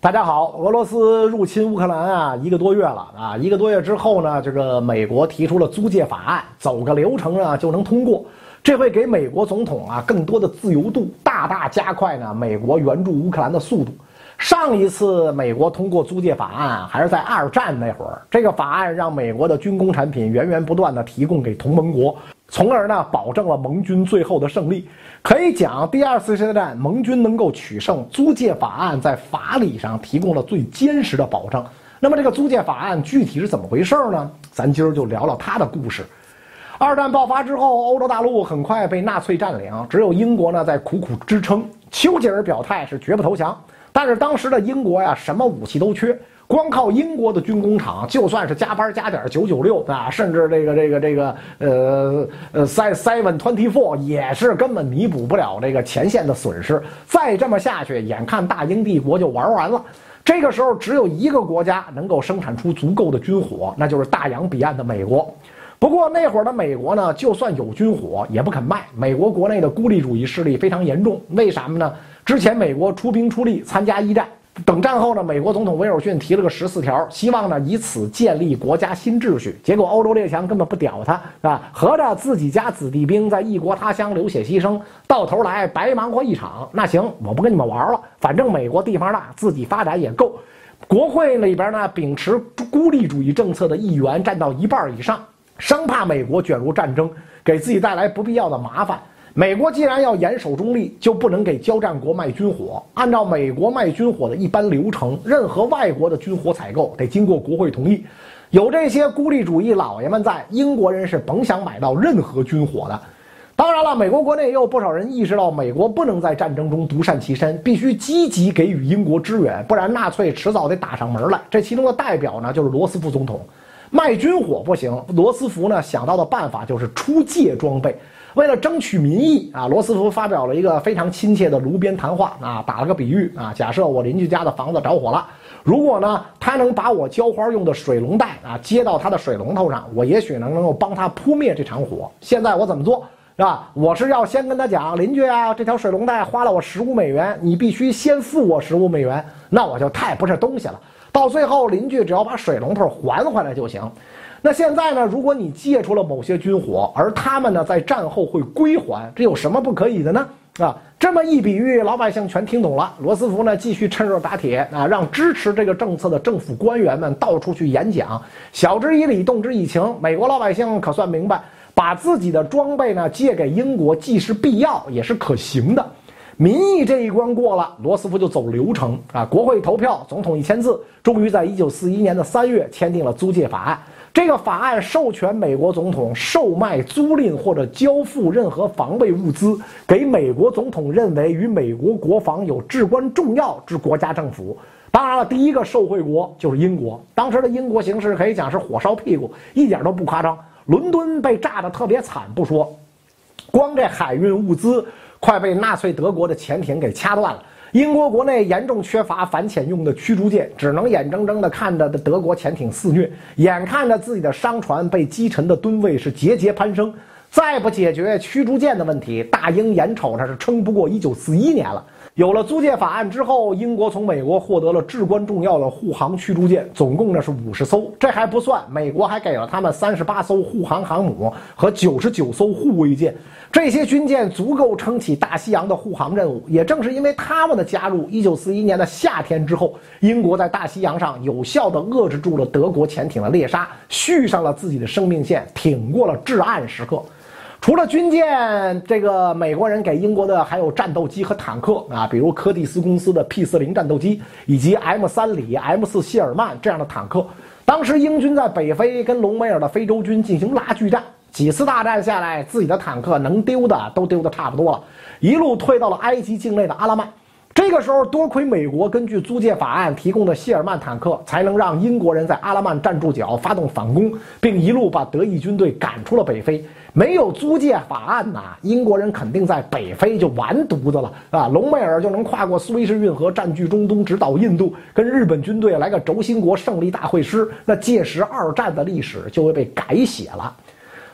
大家好，俄罗斯入侵乌克兰啊，1个多月了啊，1个多月之后呢，这个美国提出了租借法案，走个流程啊就能通过，这会给美国总统啊更多的自由度，大大加快呢美国援助乌克兰的速度。上一次美国通过租借法案还是在2战那会儿，这个法案让美国的军工产品源源不断的提供给同盟国，从而呢保证了盟军最后的胜利。可以讲，第2次世界战盟军能够取胜，租借法案在法理上提供了最坚实的保障。那么这个租借法案具体是怎么回事呢？咱今儿就聊聊它的故事。2战爆发之后，欧洲大陆很快被纳粹占领，只有英国呢在苦苦支撑。丘吉尔表态是绝不投降，但是当时的英国呀，什么武器都缺，光靠英国的军工厂，就算是加班加点996啊，甚至724也是根本弥补不了这个前线的损失。再这么下去，眼看大英帝国就玩完了。这个时候，只有一个国家能够生产出足够的军火，那就是大洋彼岸的美国。不过那会儿的美国呢，就算有军火也不肯卖。美国国内的孤立主义势力非常严重，为什么呢？之前美国出兵出力参加1战，等战后呢，美国总统威尔逊提了个14条，希望呢以此建立国家新秩序。结果欧洲列强根本不屌他啊，合着自己家子弟兵在异国他乡流血牺牲，到头来白忙活一场。那行，我不跟你们玩了，反正美国地方大，自己发展也够。国会里边呢，秉持孤立主义政策的议员占到1半以上，生怕美国卷入战争，给自己带来不必要的麻烦。美国既然要严守中立，就不能给交战国卖军火。按照美国卖军火的一般流程，任何外国的军火采购得经过国会同意。有这些孤立主义老爷们在，英国人是甭想买到任何军火的。当然了，美国国内也有不少人意识到，美国不能在战争中独善其身，必须积极给予英国支援，不然纳粹迟早得打上门来。这其中的代表呢，就是罗斯福总统。卖军火不行，罗斯福呢想到的办法就是出借装备。为了争取民意啊，罗斯福发表了一个非常亲切的炉边谈话啊，打了个比喻啊，假设我邻居家的房子着火了，如果呢他能把我浇花用的水龙带啊接到他的水龙头上，我也许能够帮他扑灭这场火。现在我怎么做？是吧？我是要先跟他讲，邻居啊，这条水龙带花了我15美元，你必须先付我15美元，那我就太不是东西了。到最后，邻居只要把水龙头还回来就行。那现在呢，如果你借出了某些军火，而他们呢在战后会归还，这有什么不可以的呢？啊，这么一比喻，老百姓全听懂了。罗斯福呢继续趁热打铁啊，让支持这个政策的政府官员们到处去演讲，晓之以理，动之以情。美国老百姓可算明白，把自己的装备呢借给英国，既是必要，也是可行的。民意这一关过了，罗斯福就走流程啊，国会投票，总统一签字，终于在1941年的3月签订了租借法案。这个法案授权美国总统售卖、租赁或者交付任何防卫物资给美国总统认为与美国国防有至关重要之国家政府。当然了，第一个受惠国就是英国。当时的英国形势可以讲是火烧屁股，一点都不夸张。伦敦被炸得特别惨不说，光这海运物资快被纳粹德国的潜艇给掐断了。英国国内严重缺乏反潜用的驱逐舰，只能眼睁睁地看着德国潜艇肆虐，眼看着自己的商船被击沉的吨位是节节攀升。再不解决驱逐舰的问题，大英眼瞅着是撑不过1941年了。有了租借法案之后，英国从美国获得了至关重要的护航驱逐舰，总共呢是50艘。这还不算，美国还给了他们38艘护航航母和99艘护卫舰。这些军舰足够撑起大西洋的护航任务。也正是因为他们的加入，1941年的夏天之后，英国在大西洋上有效地遏制住了德国潜艇的猎杀，续上了自己的生命线，挺过了至暗时刻。除了军舰，这个美国人给英国的还有战斗机和坦克啊，比如柯蒂斯公司的 P40 战斗机，以及 M3里、M4谢尔曼这样的坦克。当时英军在北非跟隆美尔的非洲军进行拉锯战，几次大战下来，自己的坦克能丢的都丢得差不多了，一路退到了埃及境内的阿拉曼。这个时候，多亏美国根据租借法案提供的谢尔曼坦克，才能让英国人在阿拉曼站住脚，发动反攻，并一路把德意军队赶出了北非。没有租借法案呐，英国人肯定在北非就完犊子了啊！隆美尔就能跨过苏伊士运河，占据中东，直捣印度，跟日本军队来个轴心国胜利大会师。那届时2战的历史就会被改写了。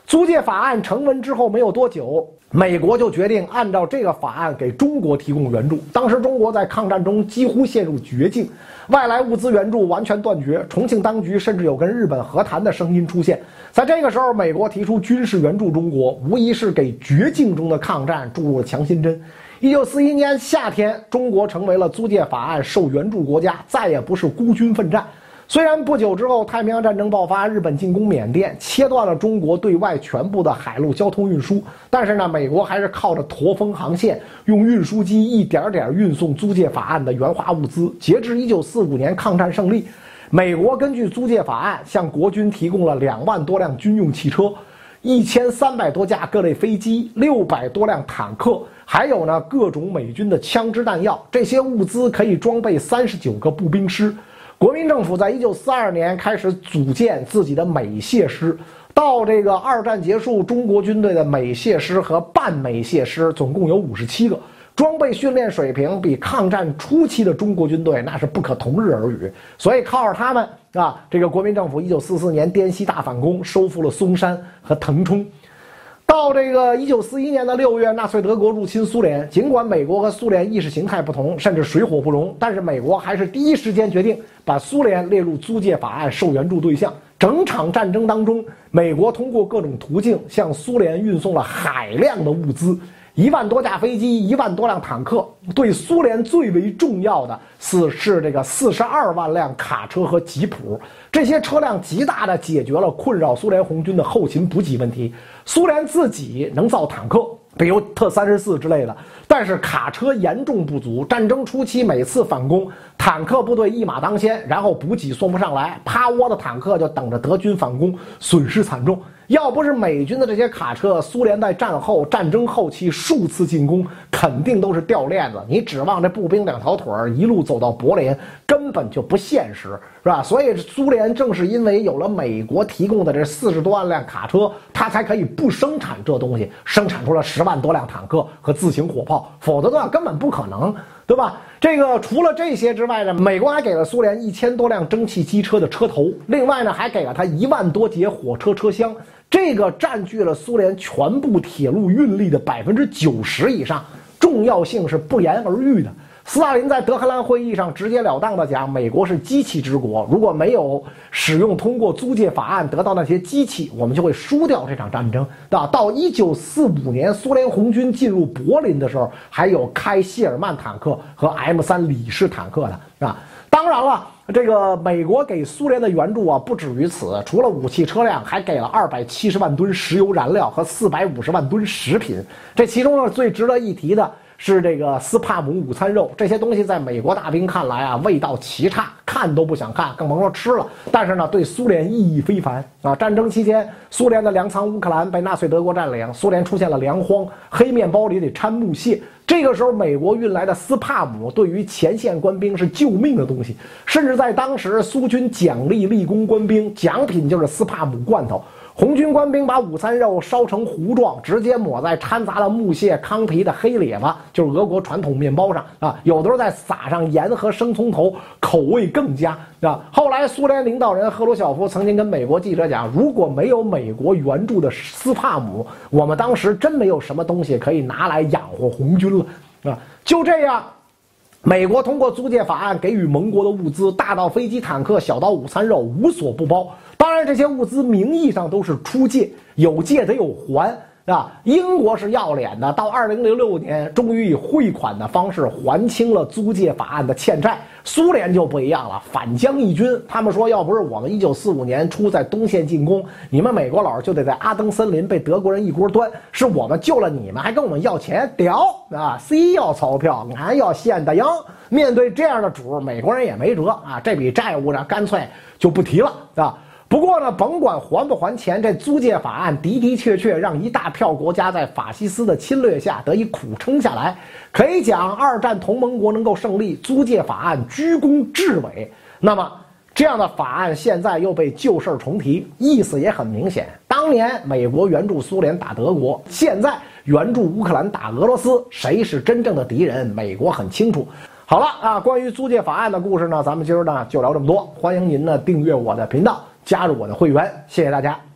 租界法案成文之后没有多久，美国就决定按照这个法案给中国提供援助。当时中国在抗战中几乎陷入绝境，外来物资援助完全断绝，重庆当局甚至有跟日本和谈的声音出现。在这个时候，美国提出军事援助中国，无疑是给绝境中的抗战注入了强心针。1941年夏天，中国成为了租界法案受援助国家，再也不是孤军奋战。虽然不久之后太平洋战争爆发，日本进攻缅甸，切断了中国对外全部的海陆交通运输，但是呢，美国还是靠着驼峰航线，用运输机一点点运送租界法案的援华物资。截至1945年抗战胜利，美国根据租界法案向国军提供了2万多辆军用汽车，1300多架各类飞机，600多辆坦克，还有呢各种美军的枪支弹药。这些物资可以装备39个步兵师。国民政府在1942年开始组建自己的美械师，到这个二战结束，中国军队的美械师和半美械师总共有57个，装备训练水平比抗战初期的中国军队那是不可同日而语。所以靠着他们啊，这个国民政府1944年滇西大反攻，收复了松山和腾冲。到这个1941年的6月，纳粹德国入侵苏联。尽管美国和苏联意识形态不同，甚至水火不容，但是美国还是第一时间决定把苏联列入租界法案受援助对象。整场战争当中，美国通过各种途径向苏联运送了海量的物资，1万多架飞机，1万多辆坦克。对苏联最为重要的是这个42万辆卡车和吉普。这些车辆极大地解决了困扰苏联红军的后勤补给问题。苏联自己能造坦克，比如特34之类的，但是卡车严重不足。战争初期每次反攻，坦克部队一马当先，然后补给送不上来，趴窝的坦克就等着德军反攻，损失惨重。要不是美军的这些卡车，苏联在战争后期数次进攻肯定都是掉链子。你指望这步兵2条腿一路走到柏林，根本就不现实，是吧？所以苏联正是因为有了美国提供的这40多万辆卡车，它才可以不生产这东西，生产出了10万多辆坦克和自行火炮，否则的话根本不可能，对吧？这个除了这些之外呢，美国还给了苏联1000多辆蒸汽机车的车头，另外呢还给了它1万多节火车车厢，这个占据了苏联全部铁路运力的90%以上，重要性是不言而喻的。斯大林在德黑兰会议上直截了当地讲，美国是机器之国，如果没有使用通过租界法案得到那些机器，我们就会输掉这场战争。到1945年苏联红军进入柏林的时候，还有开谢尔曼坦克和 M3 李式坦克的啊。当然了，这个美国给苏联的援助啊不止于此，除了武器车辆，还给了270万吨石油燃料和450万吨食品。这其中呢最值得一提的是这个斯帕姆午餐肉，这些东西在美国大兵看来啊，味道奇差，看都不想看，更甭说吃了。但是呢，对苏联意义非凡啊！战争期间，苏联的粮仓乌克兰被纳粹德国占领，苏联出现了粮荒，黑面包里得掺木屑。这个时候，美国运来的斯帕姆对于前线官兵是救命的东西，甚至在当时，苏军奖励立功官兵，奖品就是斯帕姆罐头。红军官兵把午餐肉烧成糊状，直接抹在掺杂了木屑、糠皮的黑咧巴，就是俄国传统面包上啊。有的时候再撒上盐和生葱头，口味更佳啊。后来苏联领导人赫鲁晓夫曾经跟美国记者讲，如果没有美国援助的斯帕姆，我们当时真没有什么东西可以拿来养活红军了啊。就这样，美国通过租界法案给予盟国的物资，大到飞机、坦克，小到午餐肉，无所不包。当然，这些物资名义上都是出借，有借得有还啊。英国是要脸的，到2006年，终于以汇款的方式还清了租界法案的欠债。苏联就不一样了，反将一军。他们说，要不是我们1945年初在东线进攻，你们美国佬就得在阿登森林被德国人一锅端。是我们救了你们，还跟我们要钱，屌啊！谁要钞票，俺要现的洋。面对这样的主，美国人也没辙啊，这笔债务呢，干脆就不提了啊。不过呢，甭管还不还钱，这租界法案的的确确让一大票国家在法西斯的侵略下得以苦撑下来。可以讲，二战同盟国能够胜利，租界法案居功至伟。那么，这样的法案现在又被旧事重提，意思也很明显。当年美国援助苏联打德国，现在援助乌克兰打俄罗斯，谁是真正的敌人？美国很清楚。好了啊，关于租界法案的故事呢，咱们今儿呢就聊这么多。欢迎您呢订阅我的频道，加入我的会员，谢谢大家。